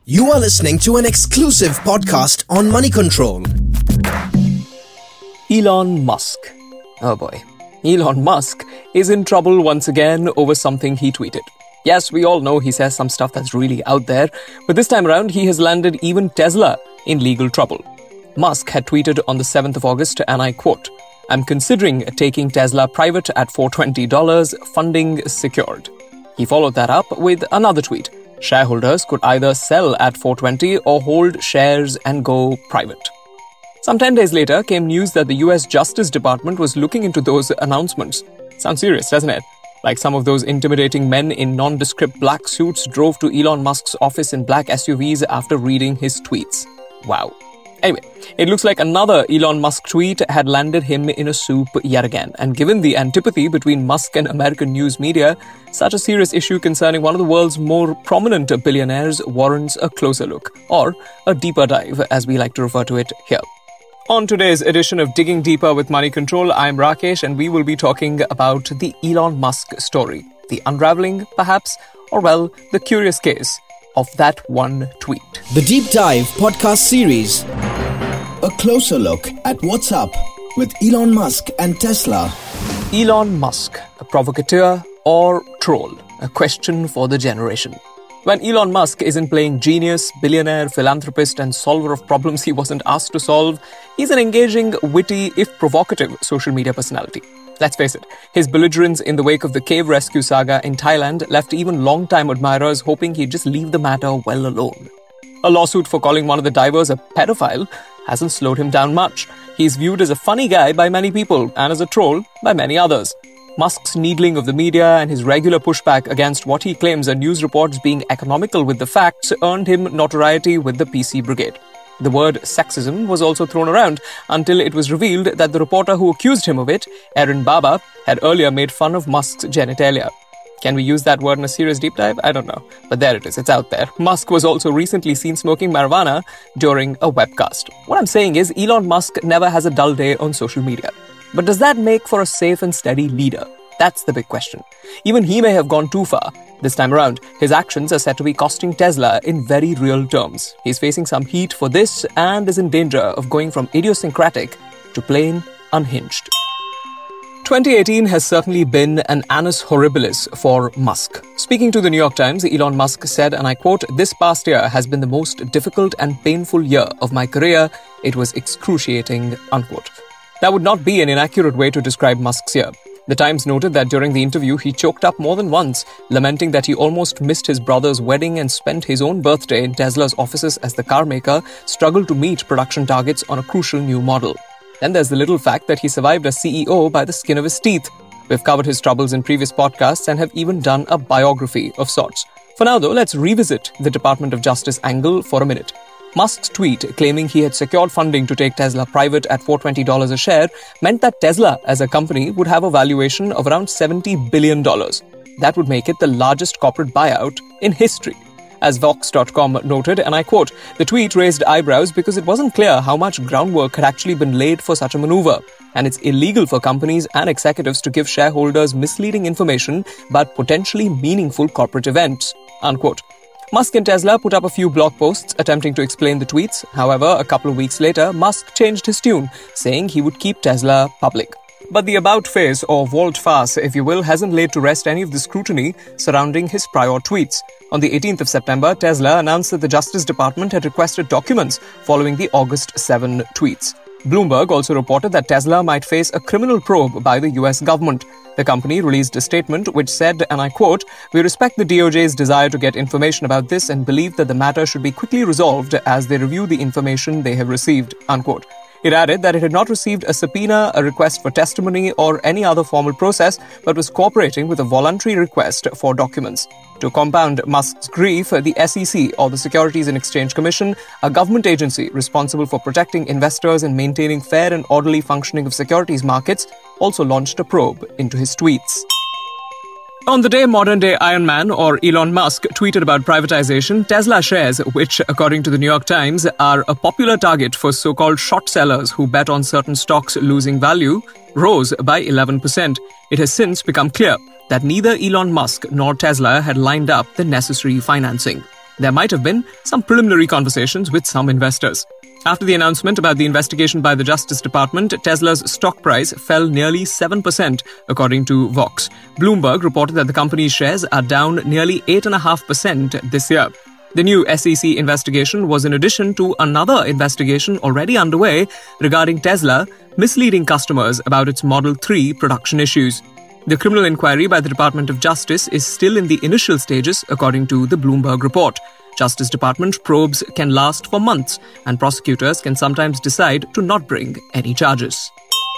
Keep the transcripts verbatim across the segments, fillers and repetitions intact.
You are listening to an exclusive podcast on Money Control. Elon Musk. Oh boy. Elon Musk is in trouble once again over something he tweeted. Yes, we all know he says some stuff that's really out there, but this time around he has landed even Tesla in legal trouble. Musk had tweeted on the seventh of August, and I quote, "I'm considering taking Tesla private at four hundred twenty dollars, funding secured." He followed that up with another tweet. Shareholders could either sell at four hundred twenty dollars or hold shares and go private. Some ten days later came news that the U S Justice Department was looking into those announcements. Sounds serious, doesn't it? Like some of those intimidating men in nondescript black suits drove to Elon Musk's office in black S U Vs after reading his tweets. Wow. Anyway, it looks like another Elon Musk tweet had landed him in a soup yet again. And given the antipathy between Musk and American news media, such a serious issue concerning one of the world's more prominent billionaires warrants a closer look, or a deeper dive, as we like to refer to it here. On today's edition of Digging Deeper with Money Control, I'm Rakesh, and we will be talking about the Elon Musk story. The unraveling, perhaps, or well, the curious case of that one tweet. The Deep Dive podcast series. A closer look at what's up with Elon Musk and Tesla. Elon Musk, a provocateur or troll? A question for the generation. When Elon Musk isn't playing genius, billionaire, philanthropist, and solver of problems he wasn't asked to solve, he's an engaging, witty, if provocative social media personality. Let's face it, his belligerence in the wake of the cave rescue saga in Thailand left even long-time admirers hoping he'd just leave the matter well alone. A lawsuit for calling one of the divers a pedophile hasn't slowed him down much. He's viewed as a funny guy by many people and as a troll by many others. Musk's needling of the media and his regular pushback against what he claims are news reports being economical with the facts earned him notoriety with the P C Brigade. The word sexism was also thrown around until it was revealed that the reporter who accused him of it, Erin Baba, had earlier made fun of Musk's genitalia. Can we use that word in a serious deep dive? I don't know. But there it is, it's out there. Musk was also recently seen smoking marijuana during a webcast. What I'm saying is Elon Musk never has a dull day on social media. But does that make for a safe and steady leader? That's the big question. Even he may have gone too far. This time around, his actions are said to be costing Tesla in very real terms. He's facing some heat for this and is in danger of going from idiosyncratic to plain unhinged. twenty eighteen has certainly been an annus horribilis for Musk. Speaking to the New York Times, Elon Musk said, and I quote, "This past year has been the most difficult and painful year of my career. It was excruciating," unquote. That would not be an inaccurate way to describe Musk's year. The Times noted that during the interview, he choked up more than once, lamenting that he almost missed his brother's wedding and spent his own birthday in Tesla's offices as the car maker struggled to meet production targets on a crucial new model. Then there's the little fact that he survived as C E O by the skin of his teeth. We've covered his troubles in previous podcasts and have even done a biography of sorts. For now, though, let's revisit the Department of Justice angle for a minute. Musk's tweet claiming he had secured funding to take Tesla private at four hundred twenty dollars a share meant that Tesla as a company would have a valuation of around seventy billion dollars. That would make it the largest corporate buyout in history. As Vox dot com noted, and I quote, "The tweet raised eyebrows because it wasn't clear how much groundwork had actually been laid for such a maneuver, and it's illegal for companies and executives to give shareholders misleading information about potentially meaningful corporate events," unquote. Musk and Tesla put up a few blog posts attempting to explain the tweets. However, a couple of weeks later, Musk changed his tune, saying he would keep Tesla public. But the about face, or volte-face, if you will, hasn't laid to rest any of the scrutiny surrounding his prior tweets. On the eighteenth of September, Tesla announced that the Justice Department had requested documents following the August seventh tweets. Bloomberg also reported that Tesla might face a criminal probe by the U S government. The company released a statement which said, and I quote, "We respect the D O J's desire to get information about this and believe that the matter should be quickly resolved as they review the information they have received," unquote. It added that it had not received a subpoena, a request for testimony, or any other formal process, but was cooperating with a voluntary request for documents. To compound Musk's grief, the S E C, or the Securities and Exchange Commission, a government agency responsible for protecting investors and maintaining fair and orderly functioning of securities markets, also launched a probe into his tweets. On the day modern-day Iron Man, or Elon Musk, tweeted about privatization, Tesla shares, which, according to the New York Times, are a popular target for so-called short sellers who bet on certain stocks losing value, rose by eleven percent. It has since become clear that neither Elon Musk nor Tesla had lined up the necessary financing. there might have been some preliminary conversations with some investors. After the announcement about the investigation by the Justice Department, Tesla's stock price fell nearly seven percent, according to Vox. Bloomberg reported that the company's shares are down nearly eight point five percent this year. The new S E C investigation was in addition to another investigation already underway regarding Tesla misleading customers about its Model three production issues. The criminal inquiry by the Department of Justice is still in the initial stages, according to the Bloomberg report. Justice Department probes can last for months, and prosecutors can sometimes decide to not bring any charges.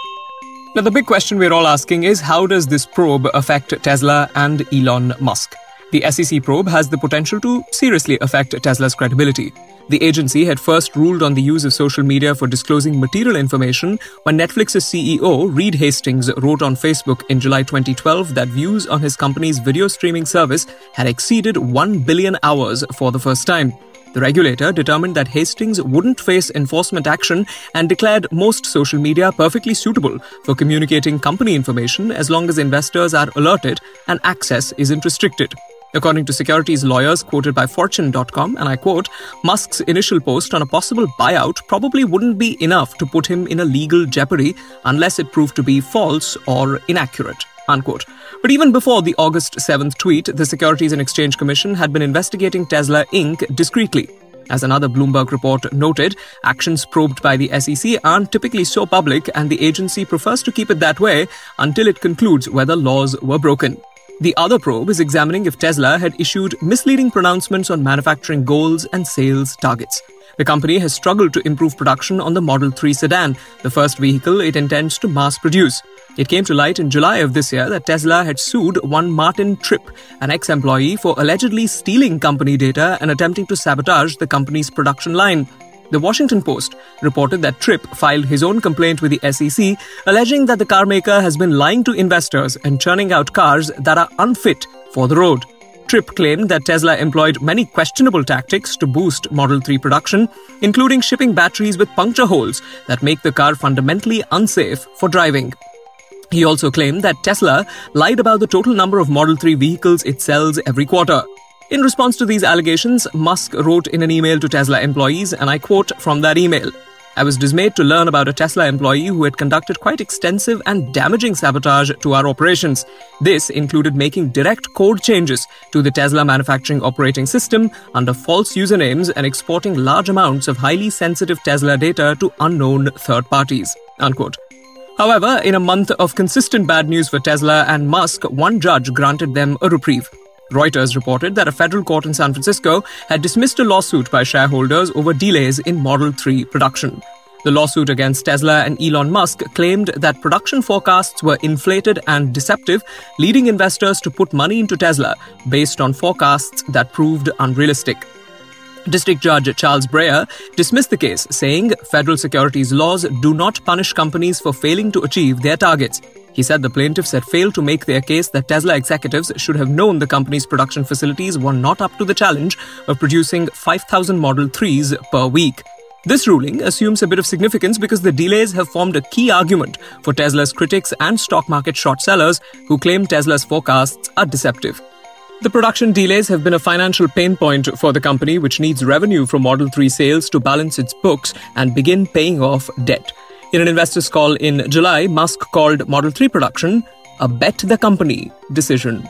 Now, the big question we're all asking is, how does this probe affect Tesla and Elon Musk? The S E C probe has the potential to seriously affect Tesla's credibility. The agency had first ruled on the use of social media for disclosing material information when Netflix's C E O, Reed Hastings, wrote on Facebook in July twenty twelve that views on his company's video streaming service had exceeded one billion hours for the first time. The regulator determined that Hastings wouldn't face enforcement action and declared most social media perfectly suitable for communicating company information as long as investors are alerted and access isn't restricted. According to securities lawyers quoted by Fortune dot com, and I quote, Musk's initial post on a possible buyout probably wouldn't be enough to put him in a legal jeopardy unless it proved to be false or inaccurate, unquote. But even before the August seventh tweet, the Securities and Exchange Commission had been investigating Tesla Incorporated discreetly. As another Bloomberg report noted, actions probed by the S E C aren't typically so public, and the agency prefers to keep it that way until it concludes whether laws were broken. The other probe is examining if Tesla had issued misleading pronouncements on manufacturing goals and sales targets. The company has struggled to improve production on the Model three sedan, the first vehicle it intends to mass produce. It came to light in July of this year that Tesla had sued one Martin Tripp, an ex-employee, for allegedly stealing company data and attempting to sabotage the company's production line. The Washington Post reported that Tripp filed his own complaint with the S E C, alleging that the carmaker has been lying to investors and churning out cars that are unfit for the road. Tripp claimed that Tesla employed many questionable tactics to boost Model three production, including shipping batteries with puncture holes that make the car fundamentally unsafe for driving. He also claimed that Tesla lied about the total number of Model three vehicles it sells every quarter. In response to these allegations, Musk wrote in an email to Tesla employees, and I quote from that email, I was dismayed to learn about a Tesla employee who had conducted quite extensive and damaging sabotage to our operations. This included making direct code changes to the Tesla manufacturing operating system under false usernames and exporting large amounts of highly sensitive Tesla data to unknown third parties, unquote. However, in a month of consistent bad news for Tesla and Musk, one judge granted them a reprieve. Reuters reported that a federal court in San Francisco had dismissed a lawsuit by shareholders over delays in Model three production. The lawsuit against Tesla and Elon Musk claimed that production forecasts were inflated and deceptive, leading investors to put money into Tesla based on forecasts that proved unrealistic. District Judge Charles Breyer dismissed the case, saying federal securities laws do not punish companies for failing to achieve their targets. He said the plaintiffs had failed to make their case that Tesla executives should have known the company's production facilities were not up to the challenge of producing five thousand Model threes per week. This ruling assumes a bit of significance because the delays have formed a key argument for Tesla's critics and stock market short sellers who claim Tesla's forecasts are deceptive. The production delays have been a financial pain point for the company, which needs revenue from Model three sales to balance its books and begin paying off debt. In an investor's call in July, Musk called Model three production a bet the company decision.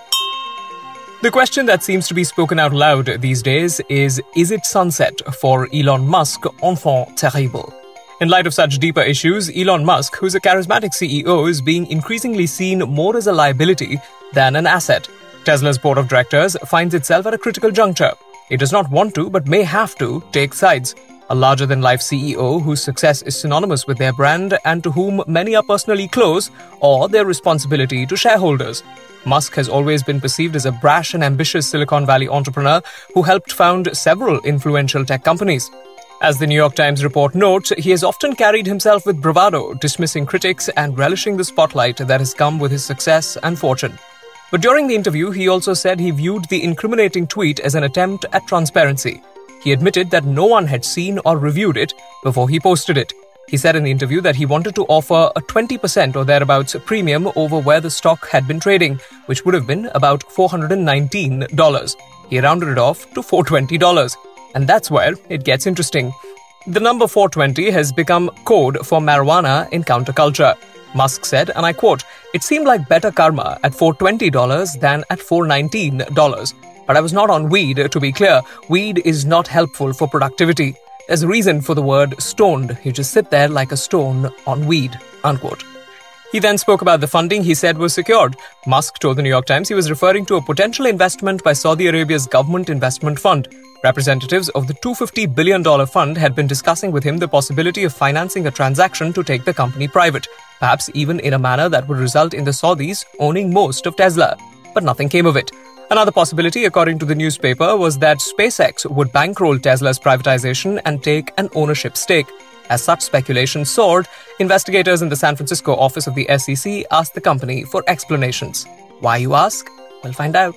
The question that seems to be spoken out loud these days is, is it sunset for Elon Musk, enfant terrible? In light of such deeper issues, Elon Musk, who's a charismatic C E O, is being increasingly seen more as a liability than an asset. Tesla's board of directors finds itself at a critical juncture. It does not want to, but may have to, take sides. A larger-than-life C E O whose success is synonymous with their brand and to whom many are personally close, or their responsibility to shareholders. Musk has always been perceived as a brash and ambitious Silicon Valley entrepreneur who helped found several influential tech companies. As the New York Times report notes, he has often carried himself with bravado, dismissing critics and relishing the spotlight that has come with his success and fortune. But during the interview, he also said he viewed the incriminating tweet as an attempt at transparency. He admitted that no one had seen or reviewed it before he posted it. He said in the interview that he wanted to offer a twenty percent or thereabouts premium over where the stock had been trading, which would have been about four hundred nineteen dollars. He rounded it off to four hundred twenty dollars. And that's where it gets interesting. The number four hundred twenty has become code for marijuana in counterculture. Musk said, and I quote, "It seemed like better karma at four hundred twenty dollars than at four hundred nineteen dollars. But I was not on weed, to be clear. Weed is not helpful for productivity. There's a reason for the word stoned. You just sit there like a stone on weed," unquote. He then spoke about the funding he said was secured. Musk told the New York Times he was referring to a potential investment by Saudi Arabia's government investment fund. Representatives of the two hundred fifty billion dollars fund had been discussing with him the possibility of financing a transaction to take the company private, perhaps even in a manner that would result in the Saudis owning most of Tesla. But nothing came of it. Another possibility, according to the newspaper, was that SpaceX would bankroll Tesla's privatization and take an ownership stake. As such speculation soared, investigators in the San Francisco office of the S E C asked the company for explanations. Why, you ask? We'll find out.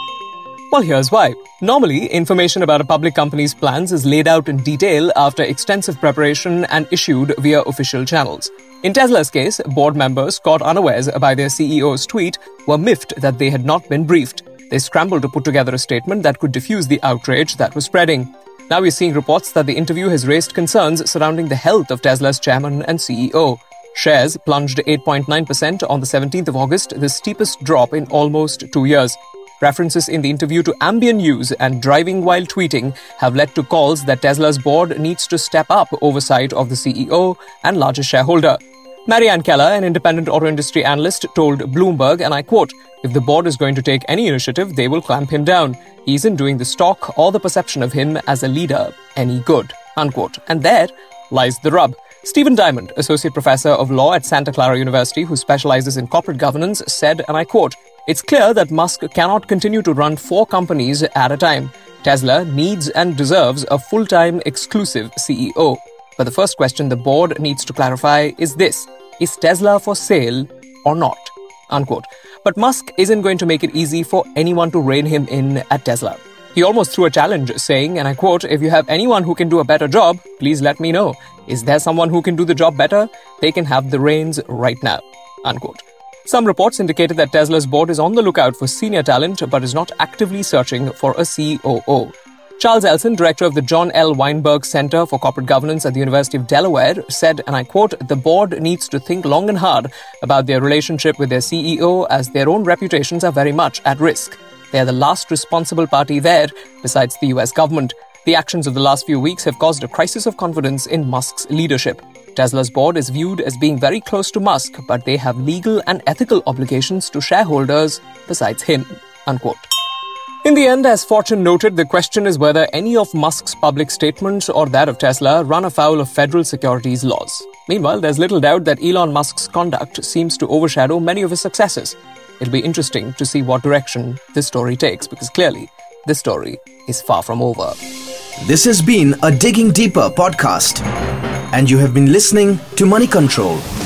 Well, here's why. Normally, information about a public company's plans is laid out in detail after extensive preparation and issued via official channels. In Tesla's case, board members caught unawares by their C E O's tweet were miffed that they had not been briefed. They scrambled to put together a statement that could diffuse the outrage that was spreading. Now we're seeing reports that the interview has raised concerns surrounding the health of Tesla's chairman and C E O. Shares plunged eight point nine percent on the seventeenth of August, the steepest drop in almost two years. References in the interview to ambient use and driving while tweeting have led to calls that Tesla's board needs to step up oversight of the C E O and largest shareholder. Marianne Keller, an independent auto industry analyst, told Bloomberg, and I quote, "If the board is going to take any initiative, they will clamp him down. He isn't doing the stock or the perception of him as a leader any good," unquote. And there lies the rub. Stephen Diamond, associate professor of law at Santa Clara University, who specializes in corporate governance, said, and I quote, "It's clear that Musk cannot continue to run four companies at a time. Tesla needs and deserves a full-time exclusive C E O. But the first question the board needs to clarify is this: is Tesla for sale or not?" Unquote. But Musk isn't going to make it easy for anyone to rein him in at Tesla. He almost threw a challenge saying, and I quote, "If you have anyone who can do a better job, please let me know. Is there someone who can do the job better? They can have the reins right now." Unquote. Some reports indicated that Tesla's board is on the lookout for senior talent but is not actively searching for a C O O. Charles Elson, director of the John L. Weinberg Center for Corporate Governance at the University of Delaware, said, and I quote, "The board needs to think long and hard about their relationship with their C E O as their own reputations are very much at risk. They are the last responsible party there, besides the U S government. The actions of the last few weeks have caused a crisis of confidence in Musk's leadership. Tesla's board is viewed as being very close to Musk, but they have legal and ethical obligations to shareholders besides him," unquote. In the end, as Fortune noted, the question is whether any of Musk's public statements or that of Tesla run afoul of federal securities laws. Meanwhile, there's little doubt that Elon Musk's conduct seems to overshadow many of his successes. It'll be interesting to see what direction this story takes, because clearly, this story is far from over. This has been a Digging Deeper podcast, and you have been listening to Money Control.